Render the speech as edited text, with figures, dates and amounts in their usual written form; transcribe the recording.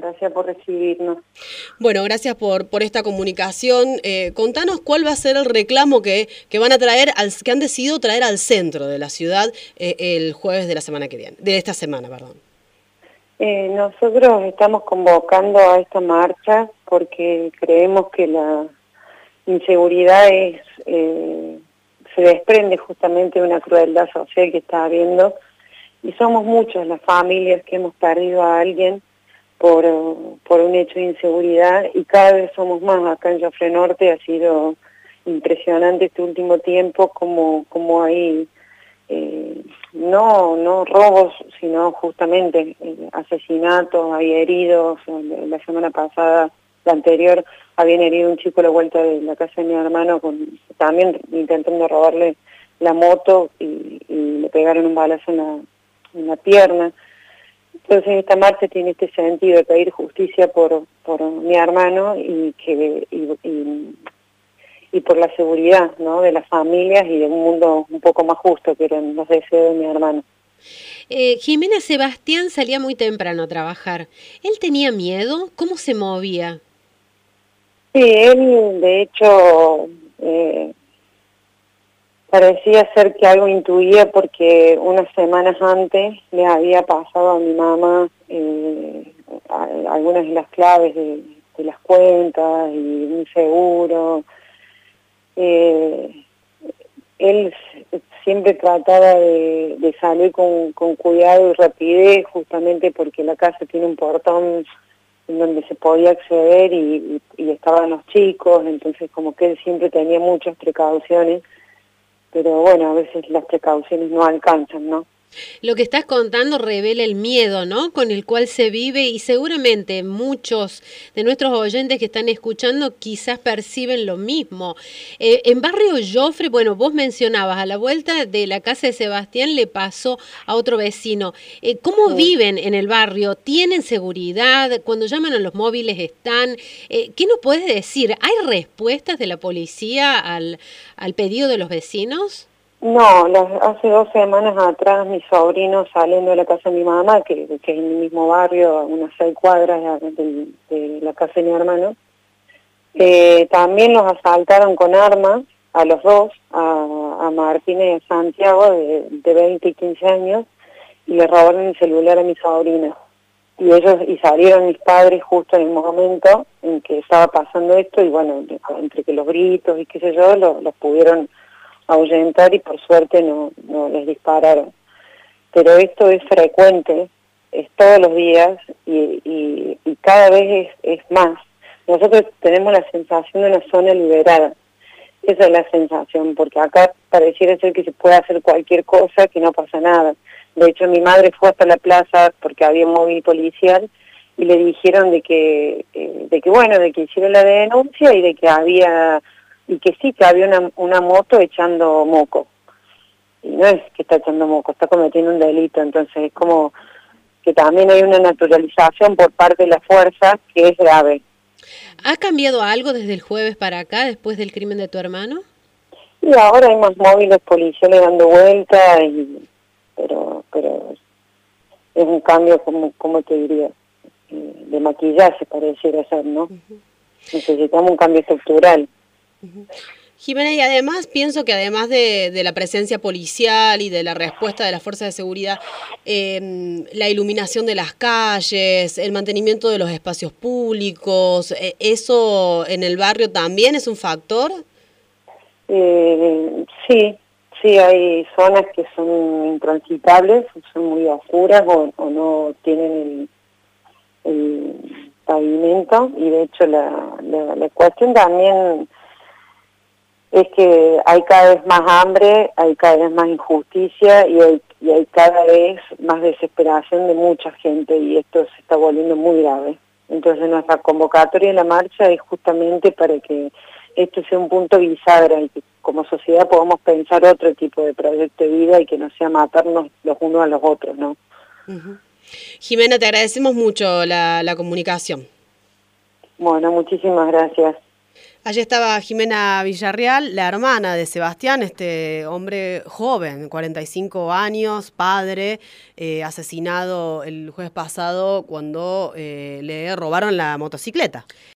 gracias por recibirnos. Bueno, gracias por esta comunicación. Contanos cuál va a ser el reclamo que van a traer, que han decidido traer al centro de la ciudad el jueves de la semana que viene, de esta semana, perdón. Nosotros estamos convocando a esta marcha porque creemos que la inseguridad se desprende justamente de una crueldad social que está habiendo, y somos muchas las familias que hemos perdido a alguien por un hecho de inseguridad, y cada vez somos más. Acá en Jofre Norte ha sido impresionante este último tiempo como hay no robos, sino justamente asesinatos, hay heridos. La semana pasada, la anterior, habían herido a un chico a la vuelta de la casa de mi hermano, también intentando robarle la moto, y le pegaron un balazo en la pierna. Entonces esta marcha tiene este sentido de pedir justicia por mi hermano y por la seguridad, ¿no?, de las familias y de un mundo un poco más justo, que eran los deseos de mi hermano. Jimena Sebastián salía muy temprano a trabajar. ¿Él tenía miedo? ¿Cómo se movía? Sí, él de hecho parecía ser que algo intuía, porque unas semanas antes le había pasado a mi mamá algunas de las claves de las cuentas y un seguro. Él siempre trataba de salir con cuidado y rapidez, justamente porque la casa tiene un portón en donde se podía acceder y estaban los chicos, entonces como que él siempre tenía muchas precauciones, pero bueno, a veces las precauciones no alcanzan, ¿no? Lo que estás contando revela el miedo, ¿no?, con el cual se vive, y seguramente muchos de nuestros oyentes que están escuchando quizás perciben lo mismo. En Barrio Jofre, bueno, vos mencionabas, a la vuelta de la casa de Sebastián le pasó a otro vecino. ¿Cómo Sí. viven en el barrio? ¿Tienen seguridad? Cuando llaman a los móviles están. ¿Qué nos puedes decir? ¿Hay respuestas de la policía al pedido de los vecinos? No, hace 2 semanas atrás mi sobrino, saliendo de la casa de mi mamá, que es en el mismo barrio, a unas 6 cuadras de la casa de mi hermano, también los asaltaron con armas a los dos, a Martín y a Santiago, de 20 y 15 años, y le robaron el celular a mi sobrina. Y salieron mis padres justo en el momento en que estaba pasando esto, y bueno, entre que los gritos y qué sé yo, los pudieron ahuyentar, y por suerte no les dispararon. Pero esto es frecuente, es todos los días, y cada vez es más. Nosotros tenemos la sensación de una zona liberada. Esa es la sensación, porque acá pareciera ser que se puede hacer cualquier cosa, que no pasa nada. De hecho, mi madre fue hasta la plaza porque había un móvil policial, y le dijeron de que hicieron la denuncia, y de que había, y que sí, que había una moto echando moco. Y no es que está echando moco, está cometiendo un delito. Entonces es como que también hay una naturalización por parte de la fuerza que es grave. ¿Ha cambiado algo desde el jueves para acá, después del crimen de tu hermano? Y ahora hay más móviles policiales dando vueltas, pero es un cambio, como te diría, de maquillaje pareciera ser, ¿no? Necesitamos un cambio estructural. Jimena, y además pienso que además de la presencia policial y de la respuesta de las fuerzas de seguridad, la iluminación de las calles, el mantenimiento de los espacios públicos, ¿eso en el barrio también es un factor? Sí, hay zonas que son intransitables, son muy oscuras o no tienen el pavimento, y de hecho la cuestión también es que hay cada vez más hambre, hay cada vez más injusticia, y hay cada vez más desesperación de mucha gente, y esto se está volviendo muy grave. Entonces nuestra convocatoria en la marcha es justamente para que esto sea un punto bisagra, y que como sociedad podamos pensar otro tipo de proyecto de vida, y que no sea matarnos los unos a los otros, ¿no? Jimena, te agradecemos mucho la comunicación. Bueno, muchísimas gracias. Allí estaba Jimena Villarreal, la hermana de Sebastián, este hombre joven, 45 años, padre, asesinado el jueves pasado cuando le robaron la motocicleta.